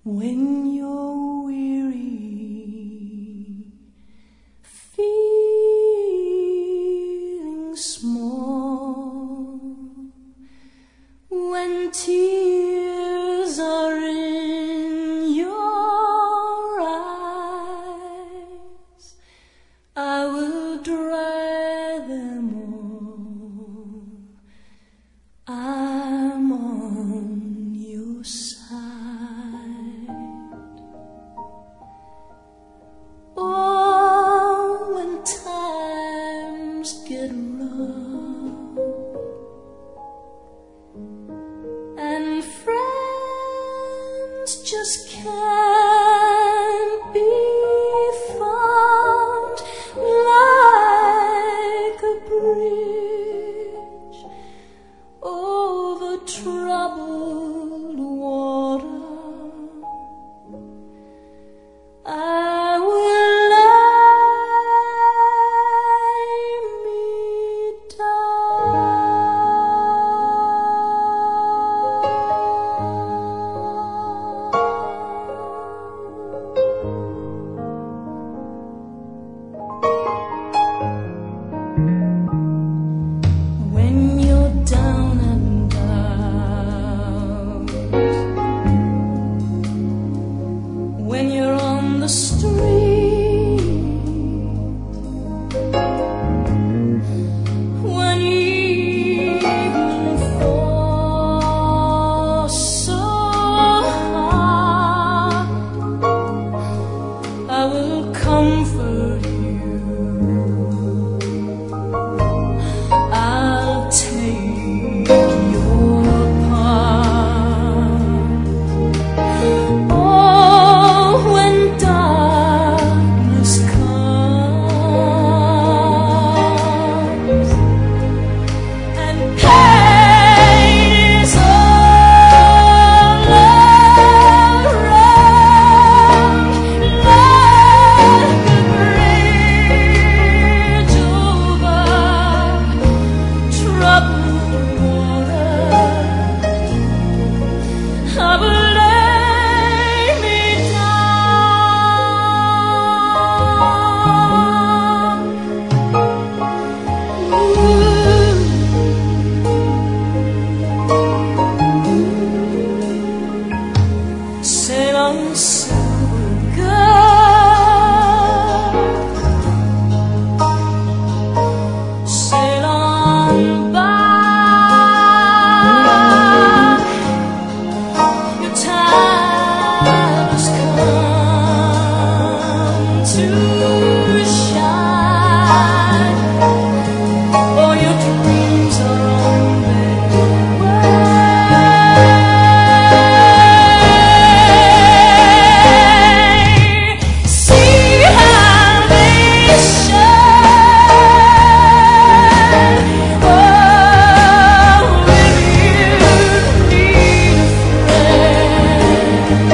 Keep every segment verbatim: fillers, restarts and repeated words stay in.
When you're weary, feeling small, when tears are in your eyes, I will dry them all. I'm on your side. Oh, when times get rough and friends just can't be found, like a bridge over troubled water, I will lay me down. When you're down and out, when you're on the street, when evening falls so hard, I will comfort you. I'll take your part. Oh, when darkness comes and pain is all around, like a bridge over troubled water, I will lay me down. Ooh. Sail on, silver girl, sail on by. Your time has come to shine. Oh, your dreams are on their way. See how they shine. Oh, if you need a friend,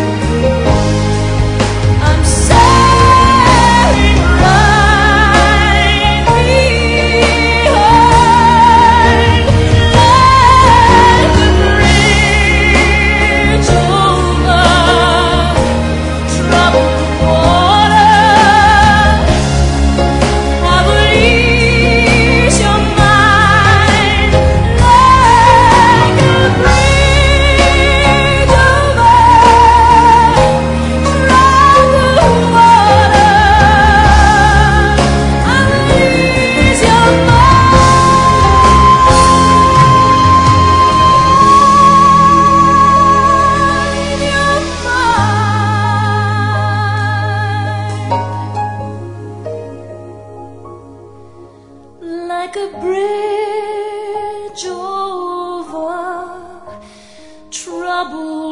I'm sailing right behind, like a bridge over troubled water. I will ease your mind, like a bridge over troubled water. I will ease your mind, your mind, like a bridge over troubled